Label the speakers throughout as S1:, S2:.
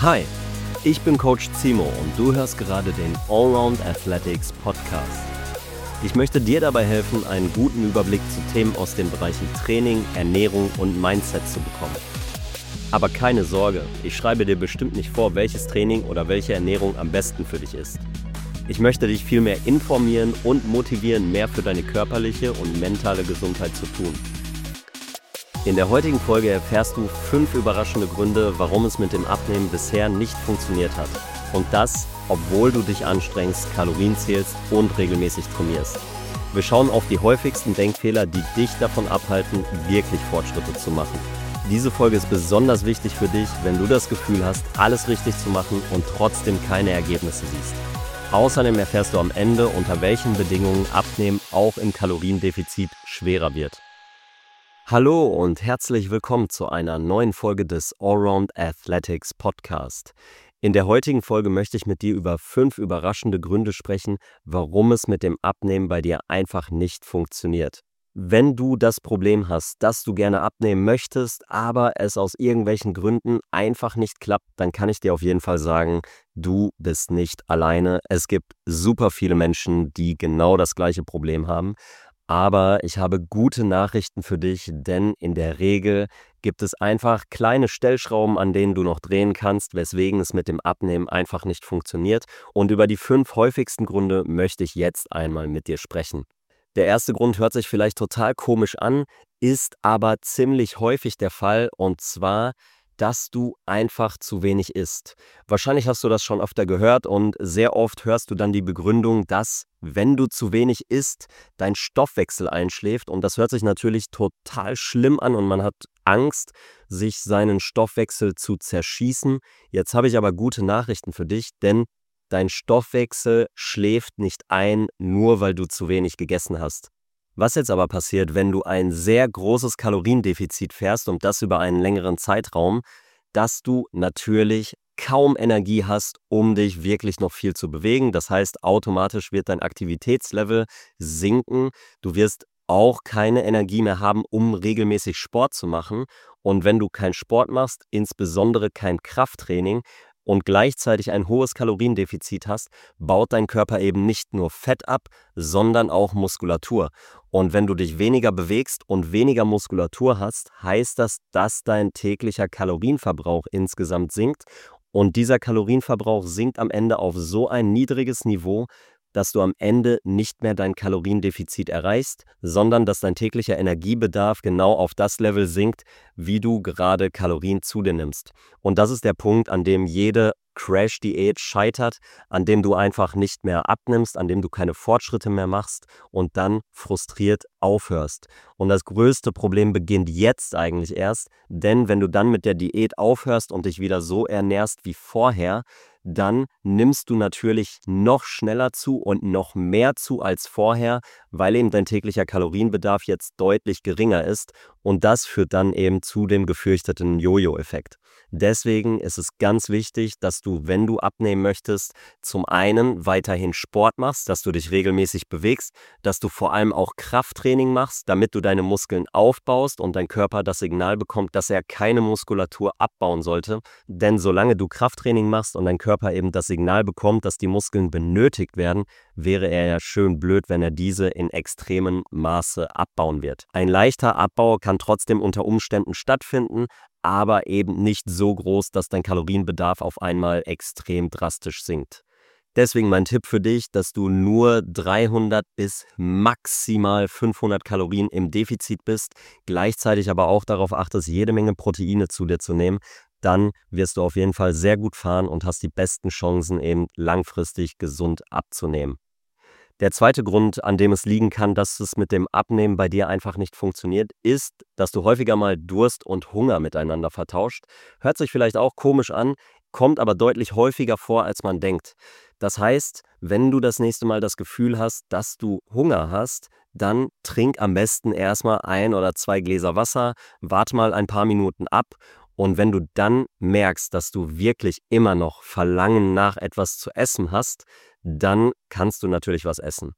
S1: Hi, ich bin Coach Zimo und du hörst gerade den Allround Athletics Podcast. Ich möchte dir dabei helfen, einen guten Überblick zu Themen aus den Bereichen Training, Ernährung und Mindset zu bekommen. Aber keine Sorge, ich schreibe dir bestimmt nicht vor, welches Training oder welche Ernährung am besten für dich ist. Ich möchte dich vielmehr informieren und motivieren, mehr für deine körperliche und mentale Gesundheit zu tun. In der heutigen Folge erfährst du 5 überraschende Gründe, warum es mit dem Abnehmen bisher nicht funktioniert hat. Und das, obwohl du dich anstrengst, Kalorien zählst und regelmäßig trainierst. Wir schauen auf die häufigsten Denkfehler, die dich davon abhalten, wirklich Fortschritte zu machen. Diese Folge ist besonders wichtig für dich, wenn du das Gefühl hast, alles richtig zu machen und trotzdem keine Ergebnisse siehst. Außerdem erfährst du am Ende, unter welchen Bedingungen Abnehmen auch im Kaloriendefizit schwerer wird. Hallo und herzlich willkommen zu einer neuen Folge des Allround Athletics Podcast. In der heutigen Folge möchte ich mit dir über 5 überraschende Gründe sprechen, warum es mit dem Abnehmen bei dir einfach nicht funktioniert. Wenn du das Problem hast, dass du gerne abnehmen möchtest, aber es aus irgendwelchen Gründen einfach nicht klappt, dann kann ich dir auf jeden Fall sagen, du bist nicht alleine. Es gibt super viele Menschen, die genau das gleiche Problem haben. Aber ich habe gute Nachrichten für dich, denn in der Regel gibt es einfach kleine Stellschrauben, an denen du noch drehen kannst, weswegen es mit dem Abnehmen einfach nicht funktioniert. Und über die 5 häufigsten Gründe möchte ich jetzt einmal mit dir sprechen. Der erste Grund hört sich vielleicht total komisch an, ist aber ziemlich häufig der Fall, und zwar, dass du einfach zu wenig isst. Wahrscheinlich hast du das schon öfter gehört und sehr oft hörst du dann die Begründung, dass, wenn du zu wenig isst, dein Stoffwechsel einschläft, und das hört sich natürlich total schlimm an und man hat Angst, sich seinen Stoffwechsel zu zerschießen. Jetzt habe ich aber gute Nachrichten für dich, denn dein Stoffwechsel schläft nicht ein, nur weil du zu wenig gegessen hast. Was jetzt aber passiert, wenn du ein sehr großes Kaloriendefizit fährst und das über einen längeren Zeitraum, dass du natürlich kaum Energie hast, um dich wirklich noch viel zu bewegen. Das heißt, automatisch wird dein Aktivitätslevel sinken. Du wirst auch keine Energie mehr haben, um regelmäßig Sport zu machen. Und wenn du keinen Sport machst, insbesondere kein Krafttraining, und gleichzeitig ein hohes Kaloriendefizit hast, baut dein Körper eben nicht nur Fett ab, sondern auch Muskulatur. Und wenn du dich weniger bewegst und weniger Muskulatur hast, heißt das, dass dein täglicher Kalorienverbrauch insgesamt sinkt. Und dieser Kalorienverbrauch sinkt am Ende auf so ein niedriges Niveau, dass du am Ende nicht mehr dein Kaloriendefizit erreichst, sondern dass dein täglicher Energiebedarf genau auf das Level sinkt, wie du gerade Kalorien zu dir nimmst. Und das ist der Punkt, an dem jede Crash-Diät scheitert, an dem du einfach nicht mehr abnimmst, an dem du keine Fortschritte mehr machst und dann frustriert aufhörst. Und das größte Problem beginnt jetzt eigentlich erst, denn wenn du dann mit der Diät aufhörst und dich wieder so ernährst wie vorher, dann nimmst du natürlich noch schneller zu und noch mehr zu als vorher, weil eben dein täglicher Kalorienbedarf jetzt deutlich geringer ist, und das führt dann eben zu dem gefürchteten Jojo-Effekt. Deswegen ist es ganz wichtig, dass du, wenn du abnehmen möchtest, zum einen weiterhin Sport machst, dass du dich regelmäßig bewegst, dass du vor allem auch Krafttraining machst, damit du deine Muskeln aufbaust und dein Körper das Signal bekommt, dass er keine Muskulatur abbauen sollte. Denn solange du Krafttraining machst und dein Körper eben das Signal bekommt, dass die Muskeln benötigt werden, wäre er ja schön blöd, wenn er diese in extremem Maße abbauen wird. Ein leichter Abbau kann trotzdem unter Umständen stattfinden, aber eben nicht so groß, dass dein Kalorienbedarf auf einmal extrem drastisch sinkt. Deswegen mein Tipp für dich, dass du nur 300 bis maximal 500 Kalorien im Defizit bist, gleichzeitig aber auch darauf achtest, jede Menge Proteine zu dir zu nehmen. Dann wirst du auf jeden Fall sehr gut fahren und hast die besten Chancen, eben langfristig gesund abzunehmen. Der zweite Grund, an dem es liegen kann, dass es mit dem Abnehmen bei dir einfach nicht funktioniert, ist, dass du häufiger mal Durst und Hunger miteinander vertauscht. Hört sich vielleicht auch komisch an, kommt aber deutlich häufiger vor, als man denkt. Das heißt, wenn du das nächste Mal das Gefühl hast, dass du Hunger hast, dann trink am besten erstmal 1 oder 2 Gläser Wasser, warte mal ein paar Minuten ab. Und wenn du dann merkst, dass du wirklich immer noch Verlangen nach etwas zu essen hast, dann kannst du natürlich was essen.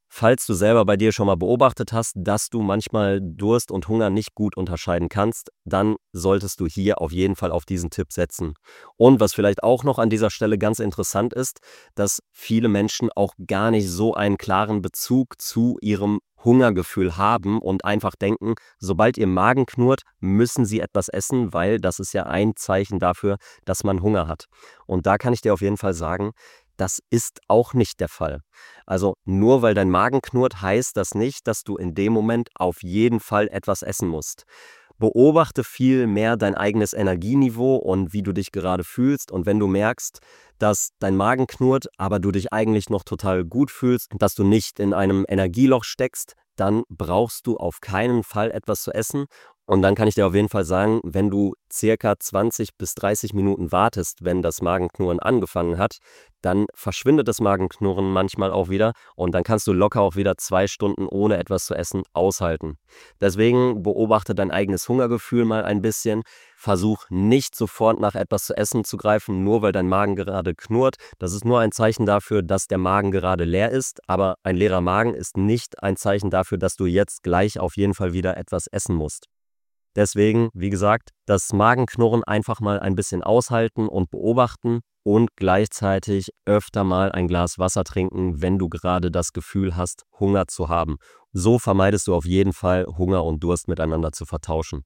S1: Falls du selber bei dir schon mal beobachtet hast, dass du manchmal Durst und Hunger nicht gut unterscheiden kannst, dann solltest du hier auf jeden Fall auf diesen Tipp setzen. Und was vielleicht auch noch an dieser Stelle ganz interessant ist, dass viele Menschen auch gar nicht so einen klaren Bezug zu ihrem Hungergefühl haben und einfach denken, sobald ihr Magen knurrt, müssen sie etwas essen, weil das ist ja ein Zeichen dafür, dass man Hunger hat. Und da kann ich dir auf jeden Fall sagen, das ist auch nicht der Fall. Also nur weil dein Magen knurrt, heißt das nicht, dass du in dem Moment auf jeden Fall etwas essen musst. Beobachte viel mehr dein eigenes Energieniveau und wie du dich gerade fühlst. Und wenn du merkst, dass dein Magen knurrt, aber du dich eigentlich noch total gut fühlst, dass du nicht in einem Energieloch steckst, dann brauchst du auf keinen Fall etwas zu essen. Und dann kann ich dir auf jeden Fall sagen, wenn du circa 20 bis 30 Minuten wartest, wenn das Magenknurren angefangen hat, dann verschwindet das Magenknurren manchmal auch wieder und dann kannst du locker auch wieder 2 Stunden ohne etwas zu essen aushalten. Deswegen beobachte dein eigenes Hungergefühl mal ein bisschen. Versuch nicht sofort nach etwas zu essen zu greifen, nur weil dein Magen gerade knurrt. Das ist nur ein Zeichen dafür, dass der Magen gerade leer ist, aber ein leerer Magen ist nicht ein Zeichen dafür, dass du jetzt gleich auf jeden Fall wieder etwas essen musst. Deswegen, wie gesagt, das Magenknurren einfach mal ein bisschen aushalten und beobachten und gleichzeitig öfter mal ein Glas Wasser trinken, wenn du gerade das Gefühl hast, Hunger zu haben. So vermeidest du auf jeden Fall, Hunger und Durst miteinander zu vertauschen.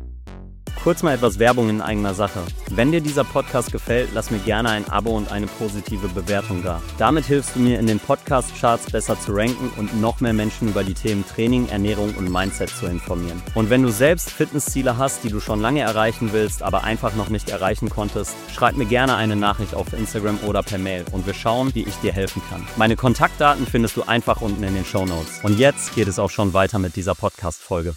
S1: Kurz mal etwas Werbung in eigener Sache. Wenn dir dieser Podcast gefällt, lass mir gerne ein Abo und eine positive Bewertung da. Damit hilfst du mir in den Podcast-Charts besser zu ranken und noch mehr Menschen über die Themen Training, Ernährung und Mindset zu informieren. Und wenn du selbst Fitnessziele hast, die du schon lange erreichen willst, aber einfach noch nicht erreichen konntest, schreib mir gerne eine Nachricht auf Instagram oder per Mail und wir schauen, wie ich dir helfen kann. Meine Kontaktdaten findest du einfach unten in den Shownotes. Und jetzt geht es auch schon weiter mit dieser Podcast-Folge.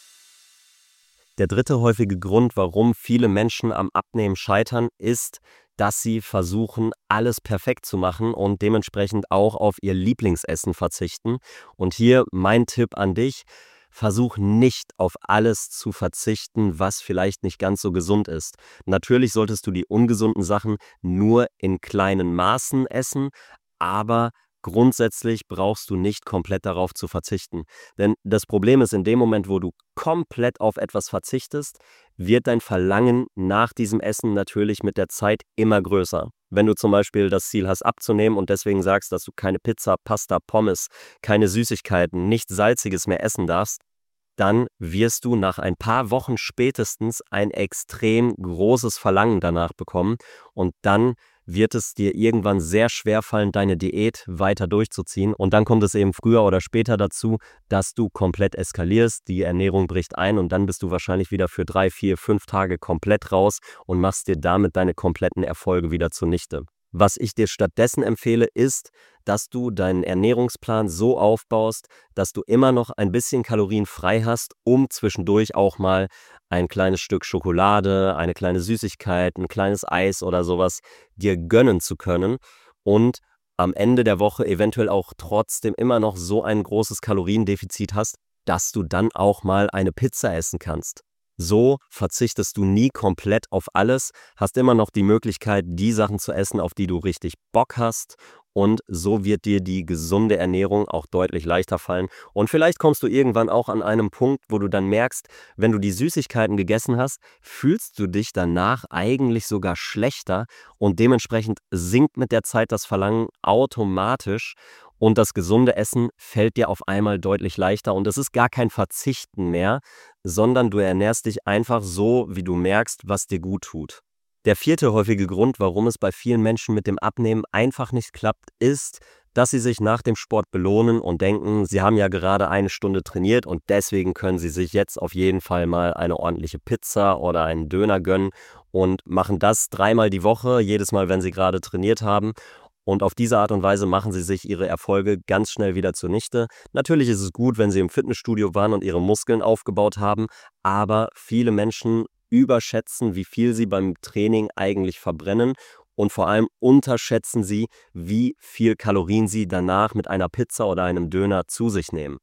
S1: Der dritte häufige Grund, warum viele Menschen am Abnehmen scheitern, ist, dass sie versuchen, alles perfekt zu machen und dementsprechend auch auf ihr Lieblingsessen verzichten. Und hier mein Tipp an dich: Versuch nicht auf alles zu verzichten, was vielleicht nicht ganz so gesund ist. Natürlich solltest du die ungesunden Sachen nur in kleinen Maßen essen, aber grundsätzlich brauchst du nicht komplett darauf zu verzichten. Denn das Problem ist, in dem Moment, wo du komplett auf etwas verzichtest, wird dein Verlangen nach diesem Essen natürlich mit der Zeit immer größer. Wenn du zum Beispiel das Ziel hast, abzunehmen und deswegen sagst, dass du keine Pizza, Pasta, Pommes, keine Süßigkeiten, nichts Salziges mehr essen darfst, dann wirst du nach ein paar Wochen spätestens ein extrem großes Verlangen danach bekommen und dann wird es dir irgendwann sehr schwer fallen, deine Diät weiter durchzuziehen. Und dann kommt es eben früher oder später dazu, dass du komplett eskalierst, die Ernährung bricht ein und dann bist du wahrscheinlich wieder für 3, 4, 5 Tage komplett raus und machst dir damit deine kompletten Erfolge wieder zunichte. Was ich dir stattdessen empfehle, ist, dass du deinen Ernährungsplan so aufbaust, dass du immer noch ein bisschen Kalorien frei hast, um zwischendurch auch mal ein kleines Stück Schokolade, eine kleine Süßigkeit, ein kleines Eis oder sowas dir gönnen zu können und am Ende der Woche eventuell auch trotzdem immer noch so ein großes Kaloriendefizit hast, dass du dann auch mal eine Pizza essen kannst. So verzichtest du nie komplett auf alles, hast immer noch die Möglichkeit, die Sachen zu essen, auf die du richtig Bock hast und so wird dir die gesunde Ernährung auch deutlich leichter fallen und vielleicht kommst du irgendwann auch an einem Punkt, wo du dann merkst, wenn du die Süßigkeiten gegessen hast, fühlst du dich danach eigentlich sogar schlechter und dementsprechend sinkt mit der Zeit das Verlangen automatisch und das gesunde Essen fällt dir auf einmal deutlich leichter und es ist gar kein Verzichten mehr, sondern du ernährst dich einfach so, wie du merkst, was dir gut tut. Der vierte häufige Grund, warum es bei vielen Menschen mit dem Abnehmen einfach nicht klappt, ist, dass sie sich nach dem Sport belohnen und denken, sie haben ja gerade 1 Stunde trainiert und deswegen können sie sich jetzt auf jeden Fall mal eine ordentliche Pizza oder einen Döner gönnen und machen das 3-mal die Woche, jedes Mal, wenn sie gerade trainiert haben. Und auf diese Art und Weise machen sie sich ihre Erfolge ganz schnell wieder zunichte. Natürlich ist es gut, wenn sie im Fitnessstudio waren und ihre Muskeln aufgebaut haben, aber viele Menschen überschätzen, wie viel sie beim Training eigentlich verbrennen und vor allem unterschätzen sie, wie viel Kalorien sie danach mit einer Pizza oder einem Döner zu sich nehmen.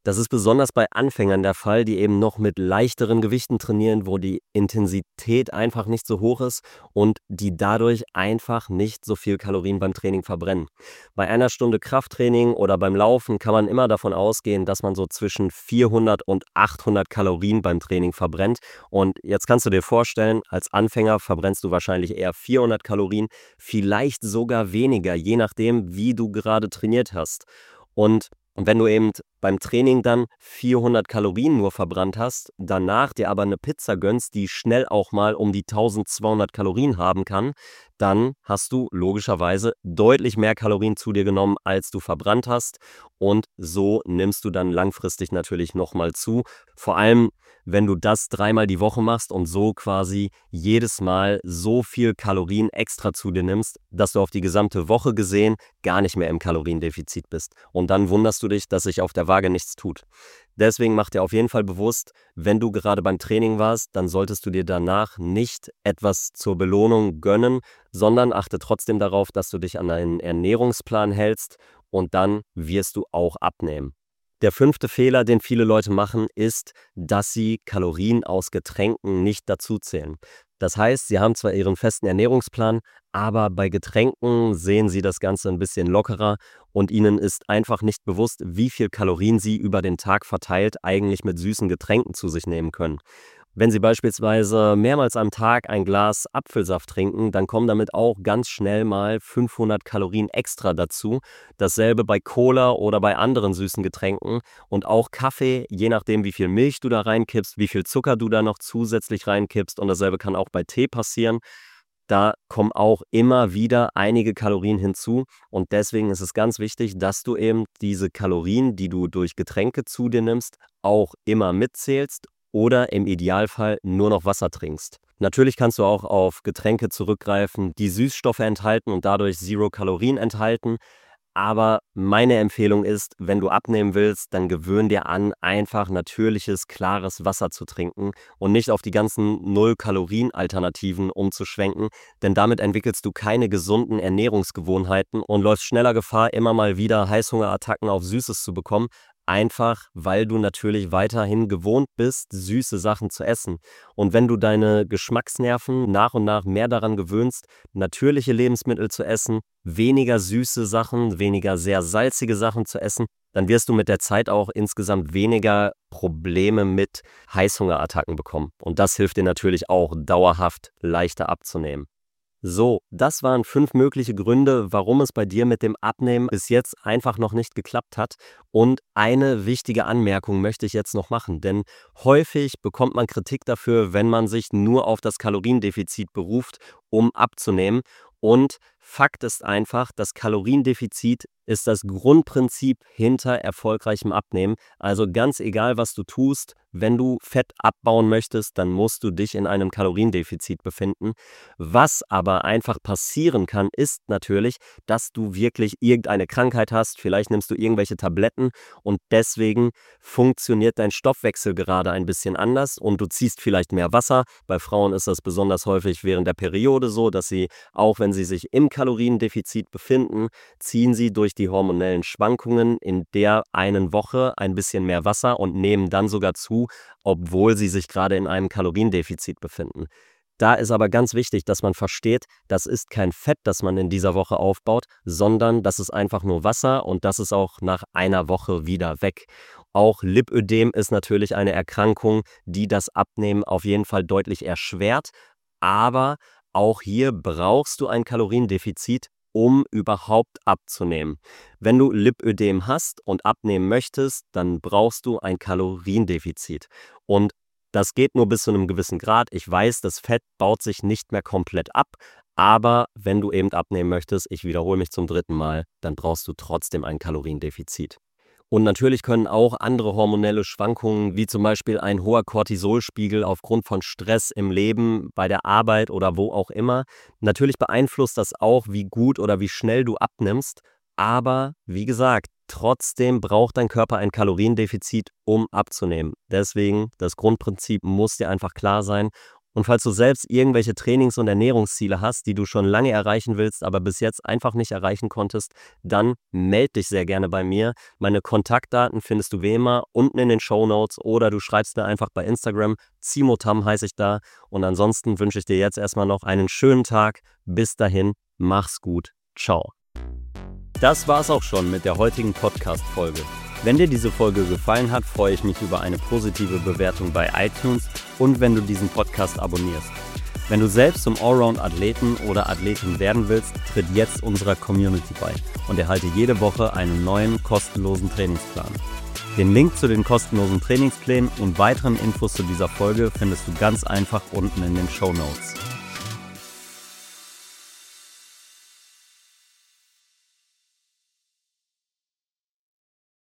S1: Das ist besonders bei Anfängern der Fall, die eben noch mit leichteren Gewichten trainieren, wo die Intensität einfach nicht so hoch ist und die dadurch einfach nicht so viel Kalorien beim Training verbrennen. Bei einer Stunde Krafttraining oder beim Laufen kann man immer davon ausgehen, dass man so zwischen 400 und 800 Kalorien beim Training verbrennt. Und jetzt kannst du dir vorstellen, als Anfänger verbrennst du wahrscheinlich eher 400 Kalorien, vielleicht sogar weniger, je nachdem, wie du gerade trainiert hast. Und wenn du eben beim Training dann 400 Kalorien nur verbrannt hast, danach dir aber eine Pizza gönnst, die schnell auch mal um die 1200 Kalorien haben kann, dann hast du logischerweise deutlich mehr Kalorien zu dir genommen, als du verbrannt hast. Und so nimmst du dann langfristig natürlich nochmal zu. Vor allem, wenn du das 3-mal die Woche machst und so quasi jedes Mal so viel Kalorien extra zu dir nimmst, dass du auf die gesamte Woche gesehen gar nicht mehr im Kaloriendefizit bist. Und dann wunderst du dich, dass sich auf der Waage nichts tut. Deswegen mach dir auf jeden Fall bewusst, wenn du gerade beim Training warst, dann solltest du dir danach nicht etwas zur Belohnung gönnen, sondern achte trotzdem darauf, dass du dich an einen Ernährungsplan hältst und dann wirst du auch abnehmen. Der 5. Fehler, den viele Leute machen, ist, dass sie Kalorien aus Getränken nicht dazuzählen. Das heißt, sie haben zwar ihren festen Ernährungsplan, aber bei Getränken sehen sie das Ganze ein bisschen lockerer und ihnen ist einfach nicht bewusst, wie viel Kalorien sie über den Tag verteilt eigentlich mit süßen Getränken zu sich nehmen können. Wenn Sie beispielsweise mehrmals am Tag ein Glas Apfelsaft trinken, dann kommen damit auch ganz schnell mal 500 Kalorien extra dazu. Dasselbe bei Cola oder bei anderen süßen Getränken und auch Kaffee, je nachdem wie viel Milch du da reinkippst, wie viel Zucker du da noch zusätzlich reinkippst, und dasselbe kann auch bei Tee passieren. Da kommen auch immer wieder einige Kalorien hinzu und deswegen ist es ganz wichtig, dass du eben diese Kalorien, die du durch Getränke zu dir nimmst, auch immer mitzählst oder im Idealfall nur noch Wasser trinkst. Natürlich kannst du auch auf Getränke zurückgreifen, die Süßstoffe enthalten und dadurch Zero Kalorien enthalten. Aber meine Empfehlung ist, wenn du abnehmen willst, dann gewöhn dir an, einfach natürliches, klares Wasser zu trinken und nicht auf die ganzen Null-Kalorien-Alternativen umzuschwenken, denn damit entwickelst du keine gesunden Ernährungsgewohnheiten und läufst schneller Gefahr, immer mal wieder Heißhungerattacken auf Süßes zu bekommen, einfach weil du natürlich weiterhin gewohnt bist, süße Sachen zu essen. Und wenn du deine Geschmacksnerven nach und nach mehr daran gewöhnst, natürliche Lebensmittel zu essen, weniger süße Sachen, weniger sehr salzige Sachen zu essen, dann wirst du mit der Zeit auch insgesamt weniger Probleme mit Heißhungerattacken bekommen. Und das hilft dir natürlich auch dauerhaft leichter abzunehmen. So, das waren 5 mögliche Gründe, warum es bei dir mit dem Abnehmen bis jetzt einfach noch nicht geklappt hat. Und eine wichtige Anmerkung möchte ich jetzt noch machen, denn häufig bekommt man Kritik dafür, wenn man sich nur auf das Kaloriendefizit beruft, um abzunehmen. Und Fakt ist einfach, das Kaloriendefizit ist das Grundprinzip hinter erfolgreichem Abnehmen. Also ganz egal, was du tust, wenn du Fett abbauen möchtest, dann musst du dich in einem Kaloriendefizit befinden. Was aber einfach passieren kann, ist natürlich, dass du wirklich irgendeine Krankheit hast, vielleicht nimmst du irgendwelche Tabletten und deswegen funktioniert dein Stoffwechsel gerade ein bisschen anders und du ziehst vielleicht mehr Wasser. Bei Frauen ist das besonders häufig während der Periode so, dass sie, auch wenn sie sich im Kaloriendefizit befinden, ziehen sie durch die hormonellen Schwankungen in der einen Woche ein bisschen mehr Wasser und nehmen dann sogar zu, obwohl sie sich gerade in einem Kaloriendefizit befinden. Da ist aber ganz wichtig, dass man versteht, das ist kein Fett, das man in dieser Woche aufbaut, sondern das ist einfach nur Wasser und das ist auch nach einer Woche wieder weg. Auch Lipödem ist natürlich eine Erkrankung, die das Abnehmen auf jeden Fall deutlich erschwert, aber auch hier brauchst du ein Kaloriendefizit, um überhaupt abzunehmen. Wenn du Lipödem hast und abnehmen möchtest, dann brauchst du ein Kaloriendefizit. Und das geht nur bis zu einem gewissen Grad. Ich weiß, das Fett baut sich nicht mehr komplett ab, aber wenn du eben abnehmen möchtest, ich wiederhole mich zum 3. Mal, dann brauchst du trotzdem ein Kaloriendefizit. Und natürlich können auch andere hormonelle Schwankungen, wie zum Beispiel ein hoher Cortisolspiegel aufgrund von Stress im Leben, bei der Arbeit oder wo auch immer, natürlich beeinflusst das auch, wie gut oder wie schnell du abnimmst. Aber wie gesagt, trotzdem braucht dein Körper ein Kaloriendefizit, um abzunehmen. Deswegen, das Grundprinzip muss dir einfach klar sein. Und falls du selbst irgendwelche Trainings- und Ernährungsziele hast, die du schon lange erreichen willst, aber bis jetzt einfach nicht erreichen konntest, dann melde dich sehr gerne bei mir. Meine Kontaktdaten findest du wie immer unten in den Shownotes oder du schreibst mir einfach bei Instagram. Cimotam heiße ich da. Und ansonsten wünsche ich dir jetzt erstmal noch einen schönen Tag. Bis dahin, mach's gut. Ciao. Das war's auch schon mit der heutigen Podcast-Folge. Wenn dir diese Folge gefallen hat, freue ich mich über eine positive Bewertung bei iTunes und wenn du diesen Podcast abonnierst. Wenn du selbst zum Allround-Athleten oder Athletin werden willst, tritt jetzt unserer Community bei und erhalte jede Woche einen neuen kostenlosen Trainingsplan. Den Link zu den kostenlosen Trainingsplänen und weiteren Infos zu dieser Folge findest du ganz einfach unten in den Shownotes.